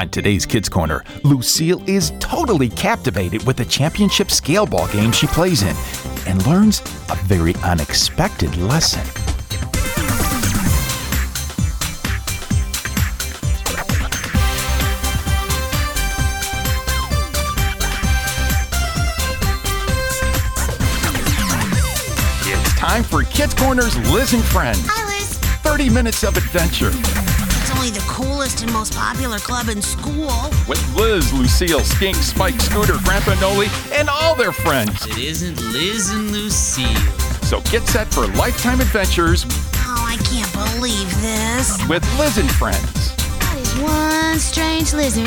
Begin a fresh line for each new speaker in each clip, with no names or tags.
On today's Kids Corner, Lucille is totally captivated with the championship scale ball game she plays in and learns a very unexpected lesson. It's time for Kids Corner's Liz and Friends.
Hi, Liz.
30 minutes of adventure.
It's only the coolest and most popular club in school.
With Liz, Lucille, Skink, Spike, Scooter, Grandpa Noli, and all their friends.
It isn't Liz and Lucille.
So get set for lifetime adventures
Oh, I can't believe this.
with Liz and Friends.
That is one strange lizard.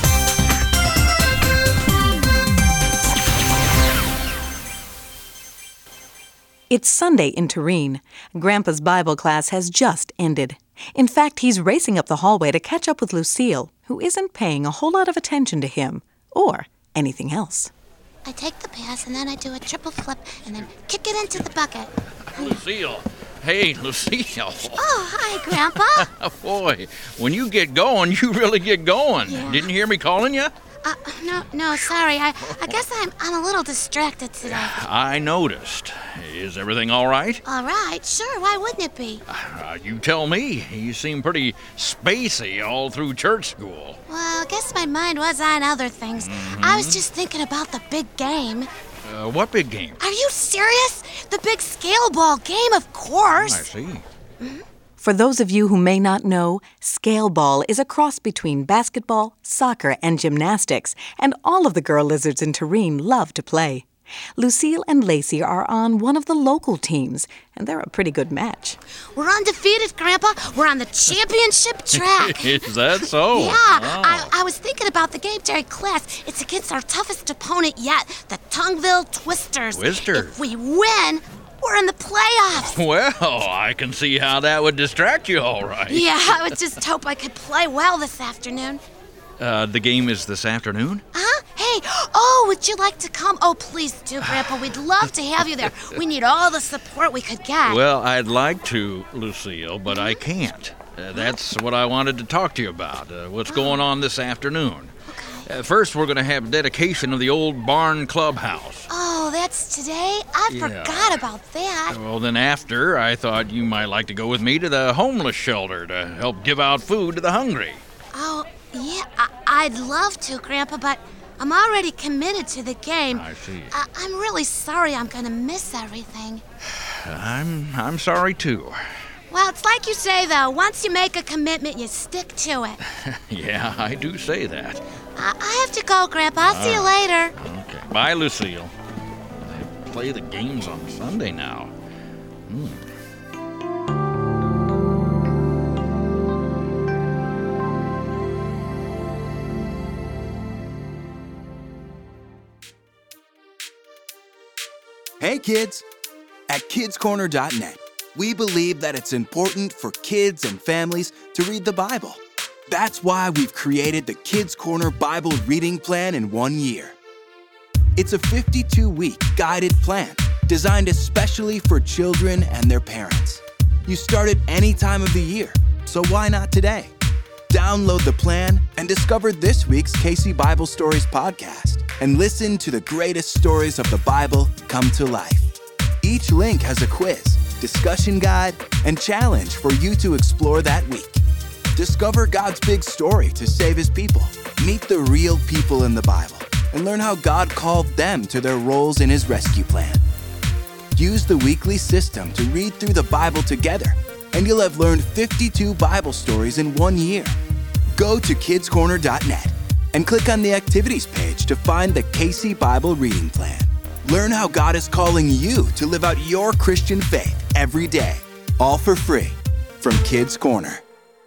It's Sunday in Turin. Grandpa's Bible class has just ended. In fact, he's racing up the hallway to catch up with Lucille, who isn't paying a whole lot of attention to him or anything else.
I take the pass and then I do a triple flip and then kick it into the bucket.
Lucille. Hey, Lucille.
Oh, hi, Grandpa.
Boy, when you get going, you really get going.
Yeah.
Didn't you hear me calling you?
No, sorry. I guess I'm a little distracted today.
I noticed. Is everything all right?
All right, sure. Why wouldn't it be?
You tell me. You seem pretty spacey all through church school.
Well, I guess my mind was on other things. I was just thinking about the big game.
What big game?
Are you serious? The big scale ball game, of course.
I see.
For those of you who may not know, scale ball is a cross between basketball, soccer, and gymnastics, and all of the girl lizards in Turin love to play. Lucille and Lacey are on one of the local teams, and they're a pretty good match.
We're undefeated, Grandpa. We're on the championship track.
Is that so?
Yeah,
Oh.
I was thinking about the game during class. It's against our toughest opponent yet, the Tungville Twisters.
Twisters?
If we win, we're in the playoffs.
Well, I can see how that would distract you all right.
Yeah, I would just hope I could play well this afternoon.
The game is this afternoon?
Huh? Hey, would you like to come? Oh, please do, Grandpa. We'd love to have you there. We need all the support we could get.
Well, I'd like to, Lucille, but I can't. That's what I wanted to talk to you about. What's going on this afternoon? First, we're going to have dedication of the old barn clubhouse.
Oh, that's today? I forgot about that.
Well, then after, I thought you might like to go with me to the homeless shelter to help give out food to the hungry.
Oh, yeah, I'd love to, Grandpa, but I'm already committed to the game.
I see.
I'm really sorry I'm going to miss everything.
I'm sorry, too.
Well, it's like you say, though. Once you make a commitment, you stick to it.
Yeah, I do say that.
I have to go, Grandpa. I'll see you later.
Okay. Bye, Lucille. They play the games on Sunday now.
Hey kids! At kidscorner.net, we believe that it's important for kids and families to read the Bible. That's why we've created the Kids Corner Bible Reading Plan in 1 year. It's a 52-week guided plan designed especially for children and their parents. You start at any time of the year, so why not today? Download the plan and discover this week's Casey Bible Stories podcast and listen to the greatest stories of the Bible come to life. Each link has a quiz, discussion guide, and challenge for you to explore that week. Discover God's big story to save His people. Meet the real people in the Bible and learn how God called them to their roles in His rescue plan. Use the weekly system to read through the Bible together, and you'll have learned 52 Bible stories in 1 year. Go to kidscorner.net and click on the activities page to find the Casey Bible Reading Plan. Learn how God is calling you to live out your Christian faith every day, all for free, from Kids Corner.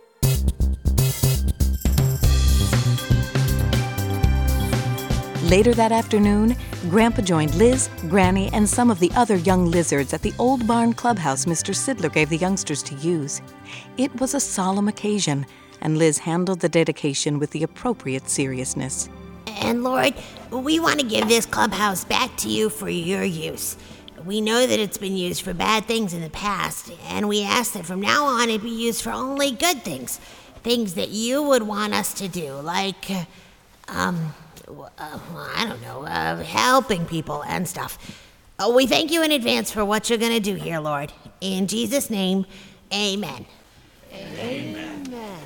Later that afternoon, Grandpa joined Liz, Granny, and some of the other young lizards at the old barn clubhouse Mr. Sidler gave the youngsters to use. It was a solemn occasion, and Liz handled the dedication with the appropriate seriousness.
And Lord, we want to give this clubhouse back to you for your use. We know that it's been used for bad things in the past, and we ask that from now on it be used for only good things, things that you would want us to do, like, I don't know, helping people and stuff. We thank you in advance for what you're going to do here, Lord. In Jesus' name, amen.
Amen.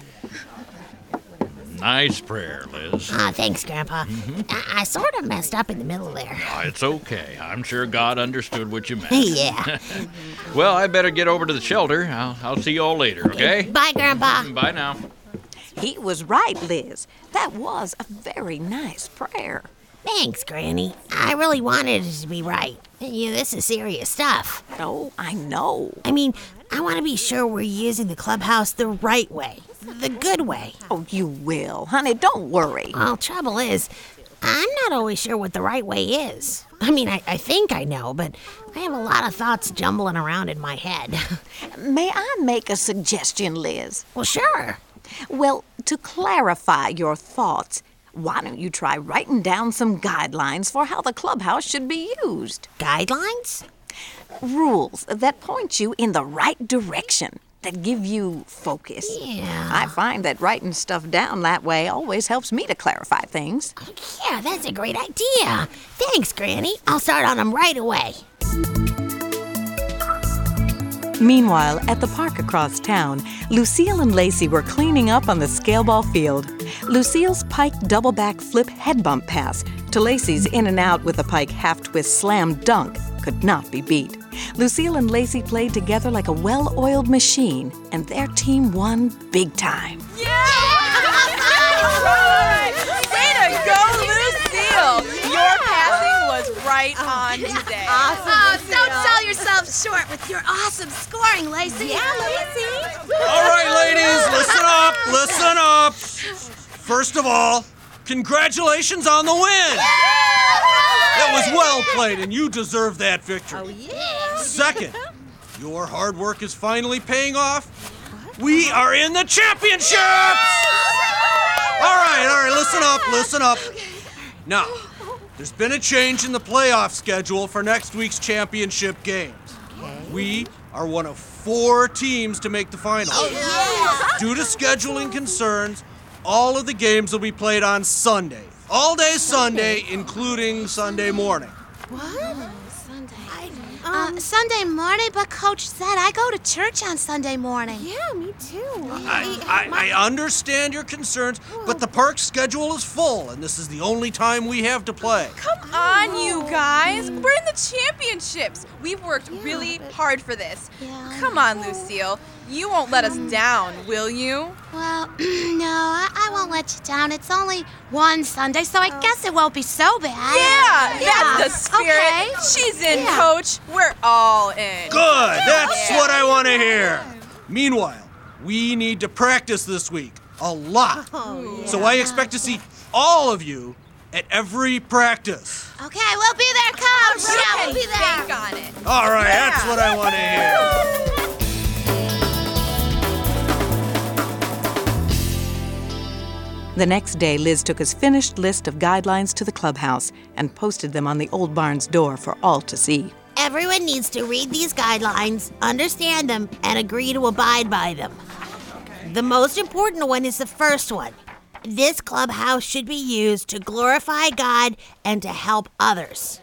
Nice prayer, Liz.
Thanks, Grandpa. I sort of messed up in the middle there.
Oh, it's okay. I'm sure God understood what you meant.
Yeah.
Well, I better get over to the shelter. I'll see you all later, okay?
Bye, Grandpa.
Bye now.
He was right, Liz. That was a very nice prayer.
Thanks, Granny. I really wanted it to be right. This is serious stuff.
Oh, I know.
I mean, I want to be sure we're using the clubhouse the right way. The good way.
Oh, you will. Honey, don't worry.
Well, trouble is, I'm not always sure what the right way is. I mean, I think I know, but I have a lot of thoughts jumbling around in my head.
May I make a suggestion, Liz?
Well, sure.
Well, to clarify your thoughts, why don't you try writing down some guidelines for how the clubhouse should be used?
Guidelines?
Rules that point you in the right direction, that give you focus.
Yeah.
I find that writing stuff down that way always helps me to clarify things.
Yeah, that's a great idea. Thanks, Granny. I'll start on them right away.
Meanwhile, at the park across town, Lucille and Lacey were cleaning up on the scaleball field. Lucille's pike double-back flip head bump pass to Lacey's in and out with a pike half-twist slam dunk could not be beat. Lucille and Lacey played together like a well-oiled machine, and their team won big time.
Yeah! Way to go, Lucille! Your passing was right on today.
Awesome. Oh, don't sell yourself short with your awesome scoring, Lacey.
Yeah, Lacey.
All right, ladies, listen up. First of all, congratulations on the win. It was well played, and you deserve that victory.
Oh, yeah.
Second, your hard work is finally paying off. We are in the championships! All right, listen up. Now, there's been a change in the playoff schedule for next week's championship games. We are one of 4 teams to make the finals. Due to scheduling concerns, all of the games will be played on Sunday. All day Sunday, including Sunday morning.
Sunday morning, but Coach said I go to church on Sunday morning.
Yeah, me too.
I understand your concerns, but the park's schedule is full, and this is the only time we have to play.
Come on, you guys. We're in the championships. We've worked really hard for this.
Yeah.
Come on, Lucille. You won't let us down, will you?
Well, no, I won't let you down. It's only one Sunday, so I guess it won't be so bad.
Yeah, that's the spirit.
Okay.
She's in, Coach. We're all in.
Good, that's what I want to hear. Meanwhile, we need to practice this week a lot. So I expect to see all of you at every practice.
Okay, we'll be there, Coach. Yeah, we'll be there.
Bank on it.
All right, that's what I want to hear.
The next day, Liz took his finished list of guidelines to the clubhouse and posted them on the old barn's door for all to see.
Everyone needs to read these guidelines, understand them, and agree to abide by them. The most important one is the first one. This clubhouse should be used to glorify God and to help others.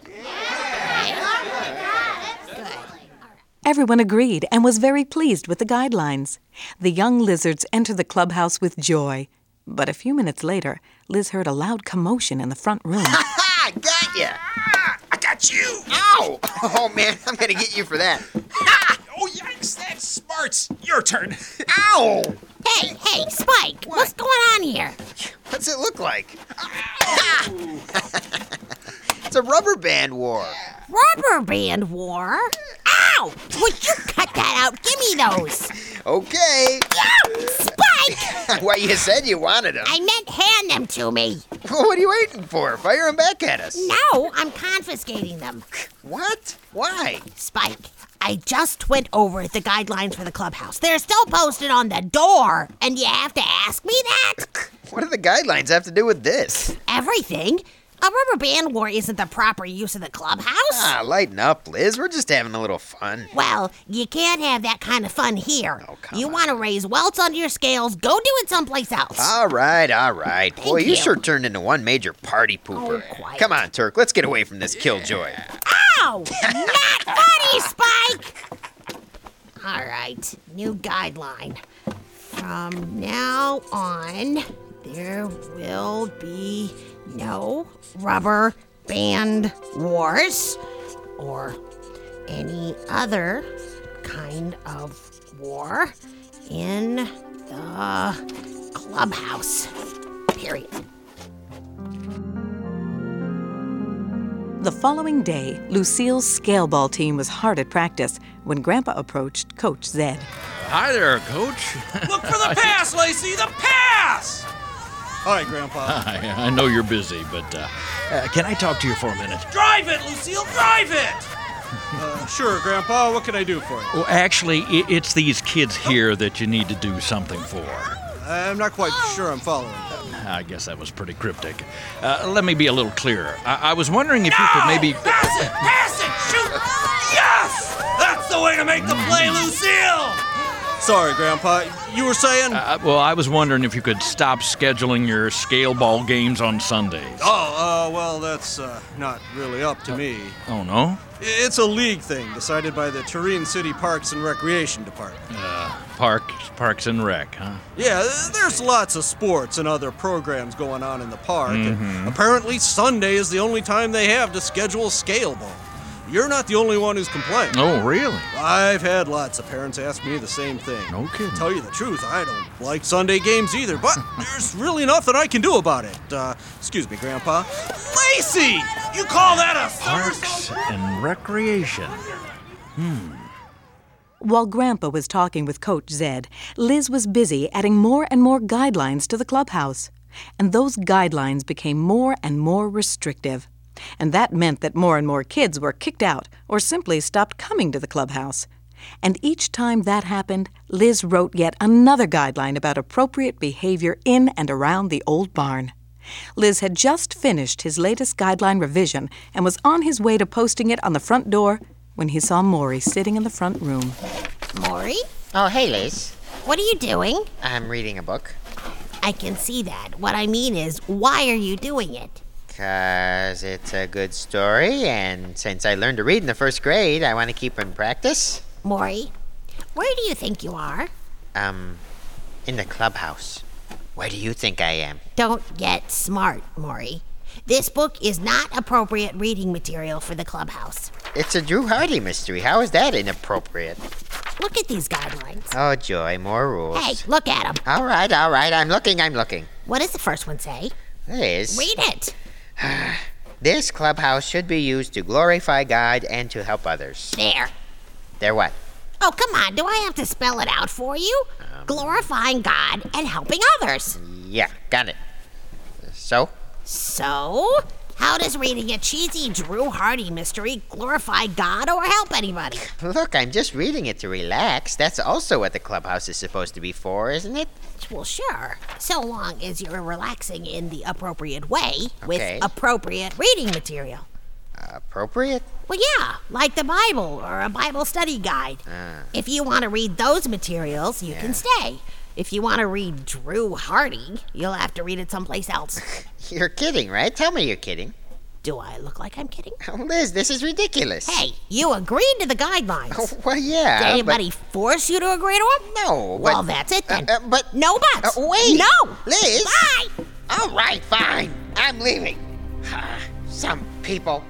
Everyone agreed and was very pleased with the guidelines. The young lizards entered the clubhouse with joy. But a few minutes later, Liz heard a loud commotion in the front room.
I got ya! I got you! Ow! Oh, man, I'm gonna get you for that.
Oh, yikes, that's Smarts. Your turn.
Ow!
Hey, Spike, what's going on here?
What's it look like? It's a rubber band war.
Rubber band war? Ow! Would you cut that out? Give me those.
Okay.
Yo, Spike!
Why, you said you wanted them.
I meant hand them to me.
What are you waiting for? Fire them back at us.
No, I'm confiscating them.
What? Why?
Spike, I just went over the guidelines for the clubhouse. They're still posted on the door, and you have to ask me that?
What do the guidelines have to do with this?
Everything. A rubber band war isn't the proper use of the clubhouse.
Ah, lighten up, Liz. We're just having a little fun.
Well, you can't have that kind of fun here.
Oh, come
You
on.
want to raise welts under your scales, go do it someplace else.
All right. Boy, you
you.
sure turned into one major party pooper.
Oh, quiet.
Come on, Turk. Let's get away from this killjoy.
Ow! Not funny, Spike! All right, new guideline. From now on, there will be no rubber band wars or any other kind of war in the clubhouse. Period.
The following day, Lucille's scale ball team was hard at practice when Grandpa approached Coach Zed.
Hi there, Coach.
Look for the pass, Lacey! The pass! Hi, Grandpa.
Hi, I know you're busy, but can I talk to you for a minute?
Drive it, Lucille! Drive it! Sure, Grandpa. What can I do for you?
Well, actually, it's these kids here that you need to do something for.
I'm not quite sure I'm following.
I guess that was pretty cryptic. Let me be a little clearer. I was wondering if you could maybe...
Pass it! Pass it! Shoot! Yes! That's the way to make the play, Lucille! Sorry, Grandpa. You were saying?
Well, I was wondering if you could stop scheduling your scale ball games on Sundays.
Well, that's not really up to me.
Oh, no?
It's a league thing decided by the Turin City Parks and Recreation Department.
Parks and Rec, huh?
Yeah, there's lots of sports and other programs going on in the park, and apparently Sunday is the only time they have to schedule scale ball. You're not the only one who's complaining.
Oh, really?
I've had lots of parents ask me the same thing.
No kidding.
To tell you the truth, I don't like Sunday games either, but there's really nothing I can do about it. Excuse me, Grandpa. Lacey! You call that a
Parks and Recreation.
While Grandpa was talking with Coach Zed, Liz was busy adding more and more guidelines to the clubhouse. And those guidelines became more and more restrictive. And that meant that more and more kids were kicked out or simply stopped coming to the clubhouse. And each time that happened, Liz wrote yet another guideline about appropriate behavior in and around the old barn. Liz had just finished his latest guideline revision and was on his way to posting it on the front door when he saw Maury sitting in the front room.
Maury,
Oh, hey, Liz.
what are you doing?
I'm reading a book.
I can see that. What I mean is, why are you doing it?
'Cause it's a good story, and since I learned to read in the first grade, I want to keep in practice.
Maury, where do you think you are?
In the clubhouse. Where do you think I am?
Don't get smart, Maury. This book is not appropriate reading material for the clubhouse.
It's a Drew Hardy mystery. How is that inappropriate?
Look at these guidelines.
Oh, joy, more rules.
Hey, look at them.
All right. I'm looking.
What does the first one say?
Liz,
Read it.
this clubhouse should be used to glorify God and to help others.
There.
There what?
Oh, come on. Do I have to spell it out for you? Glorifying God and helping others.
Yeah, got it. So?
So, how does reading a cheesy Drew Hardy mystery glorify God or help anybody?
Look, I'm just reading it to relax. That's also what the clubhouse is supposed to be for, isn't it?
Well, sure. So long as you're relaxing in the appropriate way with
Okay.
appropriate reading material.
Appropriate?
Well, yeah, like the Bible or a Bible study guide. If you want to read those materials, you can stay. If you want to read Drew Hardy, you'll have to read it someplace else.
You're kidding, right? Tell me you're kidding.
Do I look like I'm kidding?
Oh, Liz, this is ridiculous.
Hey, you agreed to the guidelines.
Oh, well, yeah.
Did anybody force you to agree to them?
No,
Well,
but...
that's it then.
but...
No buts.
wait.
No.
Liz.
Bye.
All right, fine. I'm leaving. Some people...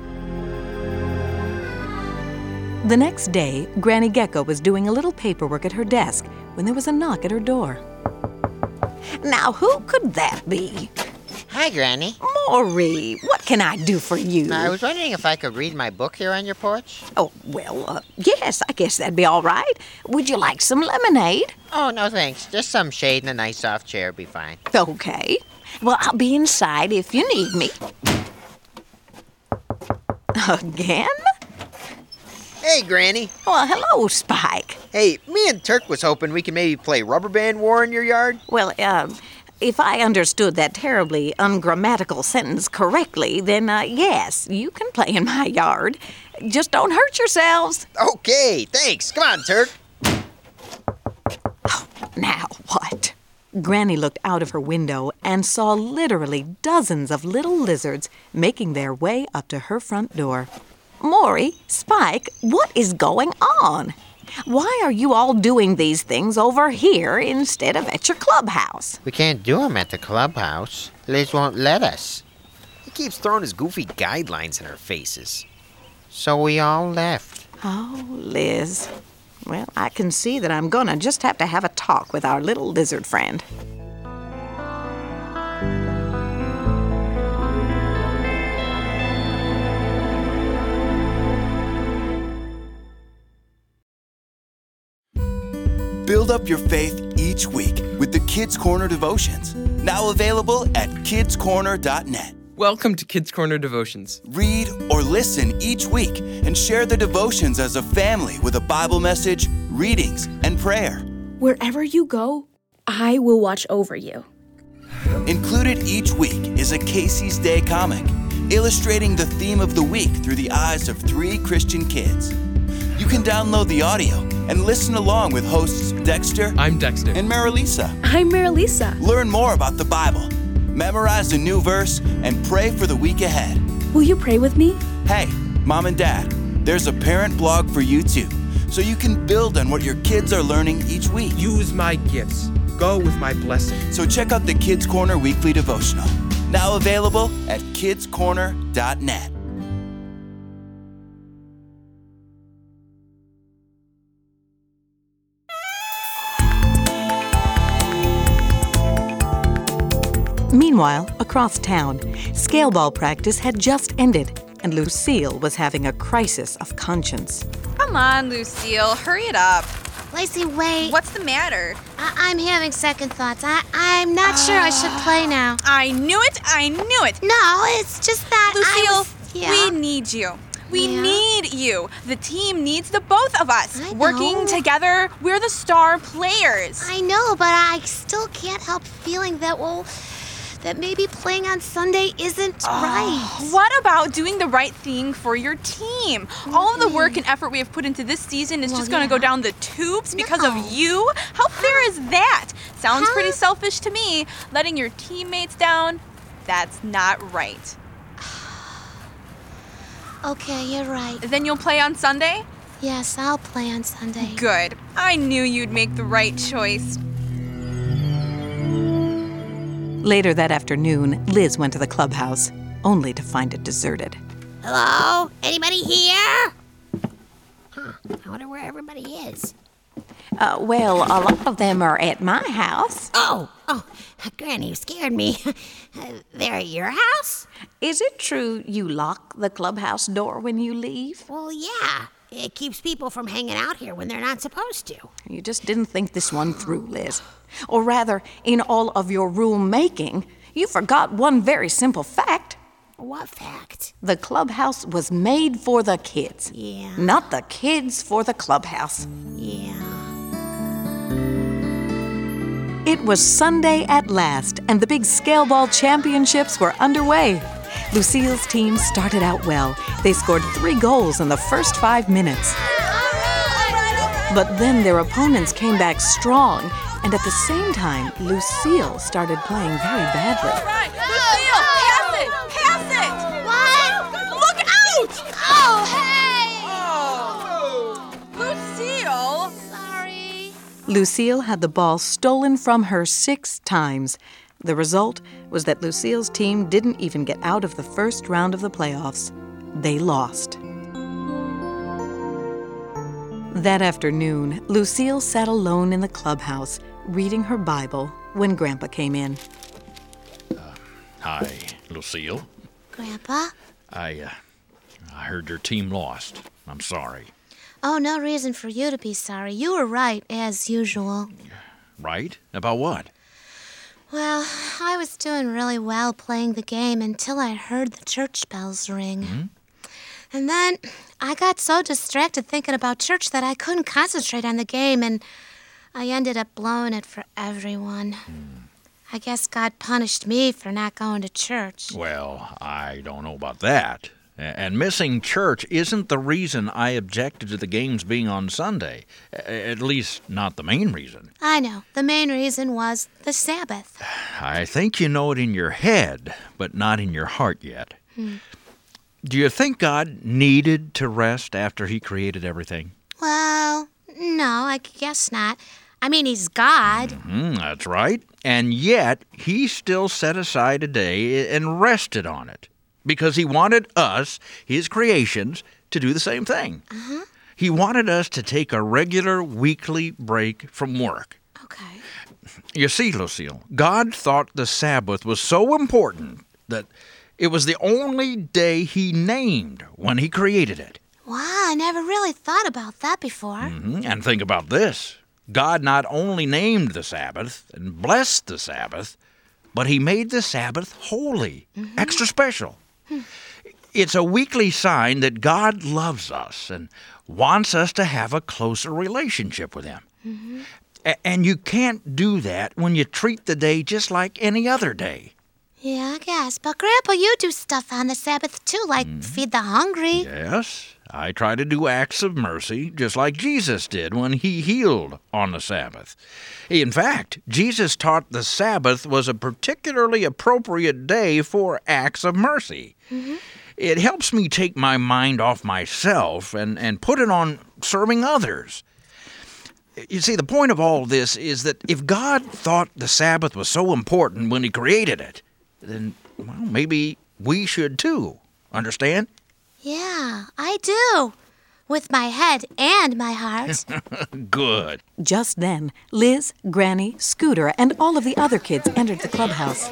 The next day, Granny Gecko was doing a little paperwork at her desk when there was a knock at her door. Now, who could that be?
Hi, Granny.
Maury, what can I do for you?
I was wondering if I could read my book here on your porch.
Oh, well, yes, I guess that'd be all right. Would you like some lemonade?
Oh, no, thanks. Just some shade and a nice soft chair would be fine.
Okay. Well, I'll be inside if you need me. Again?
Hey, Granny.
Well, hello, Spike.
Hey, me and Turk was hoping we could maybe play rubber band war in your yard.
Well, if I understood that terribly ungrammatical sentence correctly, then yes, you can play in my yard. Just don't hurt yourselves.
Okay, thanks. Come on, Turk.
Oh, now what? Granny looked out of her window and saw literally dozens of little lizards making their way up to her front door. Maury, Spike, what is going on? Why are you all doing these things over here instead of at your clubhouse?
We can't do them at the clubhouse. Liz won't let us. He keeps throwing his goofy guidelines in our faces. So we all left.
Oh, Liz. Well, I can see that I'm gonna just have to have a talk with our little lizard friend.
Build up your faith each week with the Kids Corner devotions. Now available at kidscorner.net.
Welcome to Kids Corner Devotions.
Read or listen each week and share the devotions as a family with a Bible message, readings, and prayer.
Wherever you go, I will watch over you.
Included each week is a Casey's Day comic, illustrating the theme of the week through the eyes of 3 Christian kids. You can download the audio and listen along with hosts Dexter.
I'm Dexter.
And Marilisa.
I'm Marilisa.
Learn more about the Bible, memorize a new verse, and pray for the week ahead.
Will you pray with me?
Hey, Mom and Dad, there's a parent blog for you too, so you can build on what your kids are learning each week.
Use my gifts. Go with my blessing.
So check out the Kids Corner Weekly Devotional, now available at kidscorner.net.
Meanwhile, across town, scaleball practice had just ended, and Lucille was having a crisis of conscience.
Come on, Lucille, hurry it up.
Lacey, wait.
What's the matter?
I'm having second thoughts. I'm not sure I should play now.
I knew it.
No, it's just that
Lucille, we need you. We need you. The team needs the both of us. Working together, we're the star players.
I know, but I still can't help feeling that, that maybe playing on Sunday isn't right.
What about doing the right thing for your team? All of the work and effort we have put into this season is just going to go down the tubes because of you? How fair is that? Sounds pretty selfish to me. Letting your teammates down, that's not right.
Okay, you're right.
Then you'll play on Sunday?
Yes, I'll play on Sunday.
Good. I knew you'd make the right choice.
Later that afternoon, Liz went to the clubhouse, only to find it deserted.
Hello? Anybody here? I wonder where everybody is.
Well, a lot of them are at my house.
Oh, Granny, you scared me. They're at your house?
Is it true you lock the clubhouse door when you leave?
Well, yeah. It keeps people from hanging out here when they're not supposed to.
You just didn't think this one through, Liz. Or rather, in all of your rule-making, you forgot one very simple fact.
What fact?
The clubhouse was made for the kids.
Yeah.
Not the kids for the clubhouse.
Yeah.
It was Sunday at last, and the big scaleball championships were underway. Lucille's team started out well. They scored 3 goals in the first 5 minutes. But then their opponents came back strong, and at the same time, Lucille started playing very badly.
All right, Lucille, pass it!
What?
Look out!
Oh, hey!
Lucille!
Sorry.
Lucille had the ball stolen from her 6 times. The result was that Lucille's team didn't even get out of the first round of the playoffs. They lost. That afternoon, Lucille sat alone in the clubhouse, reading her Bible, when Grandpa came in.
Hi, Lucille.
Grandpa?
I heard your team lost. I'm sorry.
Oh, no reason for you to be sorry. You were right, as usual.
Right? About what?
Well, I was doing really well playing the game until I heard the church bells ring.
Mm-hmm.
And then I got so distracted thinking about church that I couldn't concentrate on the game, and I ended up blowing it for everyone. I guess God punished me for not going to church.
Well, I don't know about that. And missing church isn't the reason I objected to the games being on Sunday. At least, not the main reason.
I know. The main reason was the Sabbath.
I think you know it in your head, but not in your heart yet. Do you think God needed to rest after he created everything?
Well, no, I guess not. I mean, he's God.
That's right. And yet, he still set aside a day and rested on it. Because he wanted us, his creations, to do the same thing. He wanted us to take a regular weekly break from work.
Okay.
You see, Lucille, God thought the Sabbath was so important that it was the only day he named when he created it.
Wow, I never really thought about that before.
And think about this. God not only named the Sabbath and blessed the Sabbath, but he made the Sabbath holy, extra special. It's a weekly sign that God loves us and wants us to have a closer relationship with him. And you can't do that when you treat the day just like any other day.
Yeah, I guess. But, Grandpa, you do stuff on the Sabbath, too, like feed the hungry.
Yes, I try to do acts of mercy just like Jesus did when he healed on the Sabbath. In fact, Jesus taught the Sabbath was a particularly appropriate day for acts of mercy. It helps me take my mind off myself and put it on serving others. You see, the point of all this is that if God thought the Sabbath was so important when he created it, then, well, maybe we should too. Understand?
Yeah, I do. With my head and my heart.
Good.
Just then, Liz, Granny, Scooter, and all of the other kids entered the clubhouse.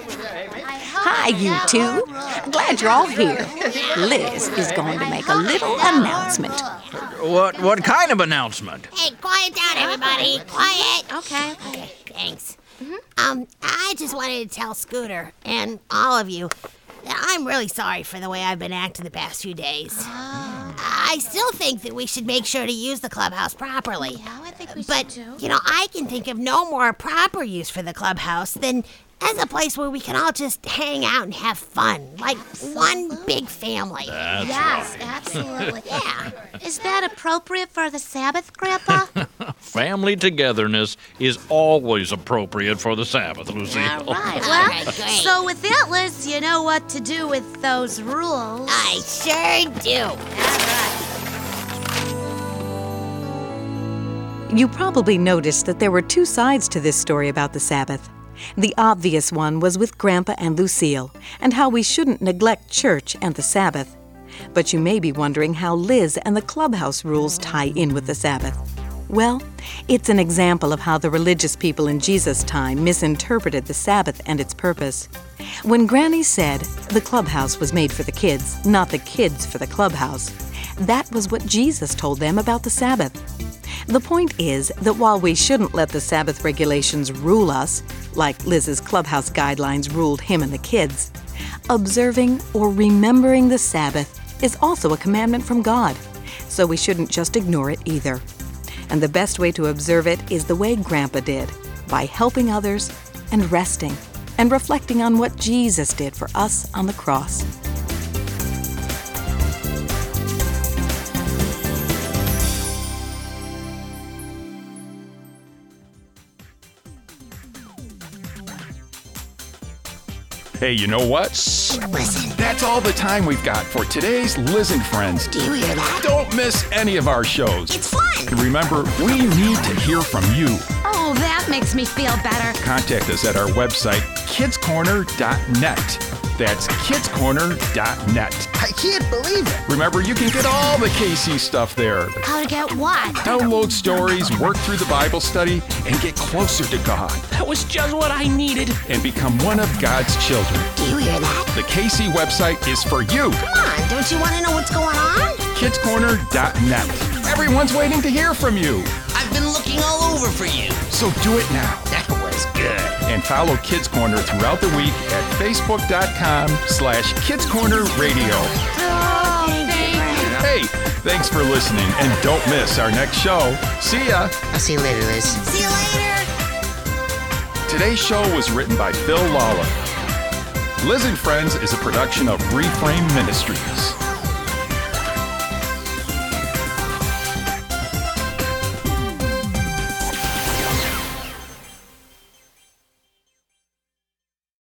Hi, you two. Glad you're all here. Liz is going to make a little announcement.
What kind of announcement?
Hey, quiet down, everybody. Quiet.
Okay.
Thanks. I just wanted to tell Scooter and all of you that I'm really sorry for the way I've been acting the past few days. I still think that we should make sure to use the clubhouse properly.
Yeah, I think we
But,
should, too.
you know, I can think of no more proper use for the clubhouse than as a place where we can all just hang out and have fun, like one big family.
Yes, absolutely.
Yeah.
Is that appropriate for the Sabbath, Grandpa?
Family togetherness is always appropriate for the Sabbath, Lucille.
All right,
All
well,
right, great.
so with that, Liz, you know what to do with those rules.
I sure do.
You probably noticed that there were two sides to this story about the Sabbath. The obvious one was with Grandpa and Lucille, and how we shouldn't neglect church and the Sabbath. But you may be wondering how Liz and the clubhouse rules tie in with the Sabbath. Well, it's an example of how the religious people in Jesus' time misinterpreted the Sabbath and its purpose. When Granny said the clubhouse was made for the kids, not the kids for the clubhouse, that was what Jesus told them about the Sabbath. The point is that while we shouldn't let the Sabbath regulations rule us, like Liz's clubhouse guidelines ruled him and the kids, observing or remembering the Sabbath is also a commandment from God, so we shouldn't just ignore it either. And the best way to observe it is the way Grandpa did, by helping others and resting and reflecting on what Jesus did for us on the cross.
Hey, you know what?
Listen.
That's all the time we've got for today's Liz and Friends.
Do you hear that?
Don't miss any of our shows.
It's fun.
And remember, we need to hear from you.
Oh, that makes me feel better.
Contact us at our website, kidscorner.net. That's kidscorner.net.
I can't believe it.
Remember, you can get all the KC stuff there.
How to get what?
Download stories, work through the Bible study, and get closer to God.
That was just what I needed.
And become one of God's children.
Do you hear that?
The KC website is for you.
Come on, don't you want to know what's going on?
kidscorner.net. Everyone's waiting to hear from you.
I've been looking all over for you.
So do it now.
That was good.
And follow Kids Corner throughout the week at facebook.com/kidscornerradio.
Oh, thank you.
Hey, thanks for listening, and don't miss our next show. See ya.
I'll see you later, Liz.
See you later.
Today's show was written by Phil Lawler. Liz and Friends is a production of Reframe Ministries.